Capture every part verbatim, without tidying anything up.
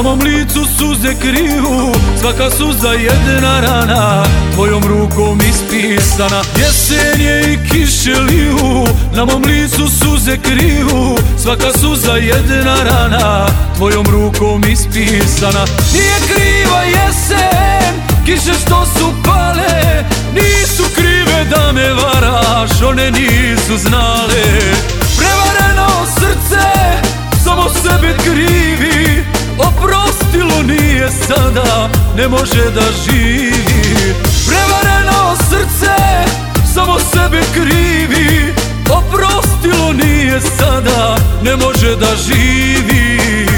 mom licu suze kriju, svaka suza jedna rana, tvojom rukom ispisana. Jesen je i kiše liju, na mom licu suze kriju, svaka suza jedna rana, tvojom rukom ispisana. Nije kriva jesen, kiše što su pale, nisu krive da me varaš, one nisu znale. Prevareno srce samo sebe krivi, oprostilo nije sada, ne može da živi. Prevareno srce samo sebe krivi, oprostilo nije sada, ne može da živi.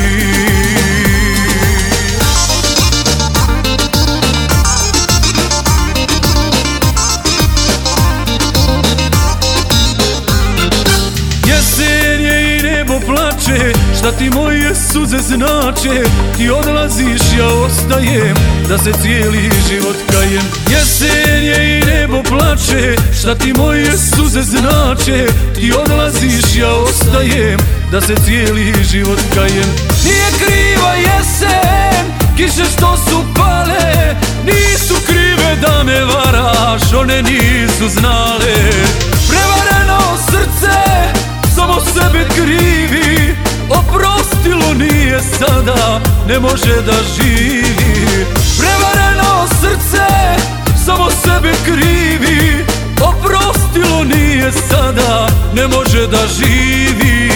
Jesen je i nebo plače, šta ti moje suze znače. Ti odlaziš, ja ostajem, da se cijeli život kajem. Jesen je i nebo plače, šta ti moje suze znače. Ti odlaziš, ja ostajem, da se cijeli život kajem. Nije kriva jesen, kiše što su pale, nisu krive da me varaš, one nisu znale. Prevareno srce samo sebe krivi, oprostilo nije sada, ne može da živi. Prevareno srce samo sebe krivi, oprostilo nije sada, ne može da živi.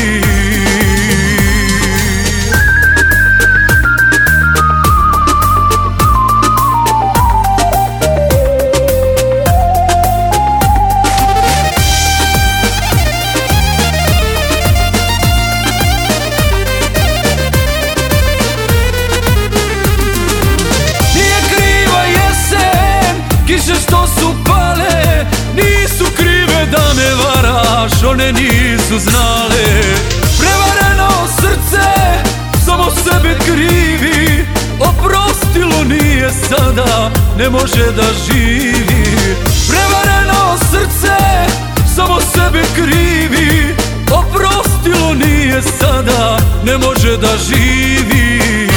Kiše što su pale, nisu krive da me varaš, one nisu znale. Prevareno srce samo sebe krivi, oprostilo nije sada, ne može da živi. Prevareno srce samo sebe krivi, oprostilo nije sada, ne može da živi.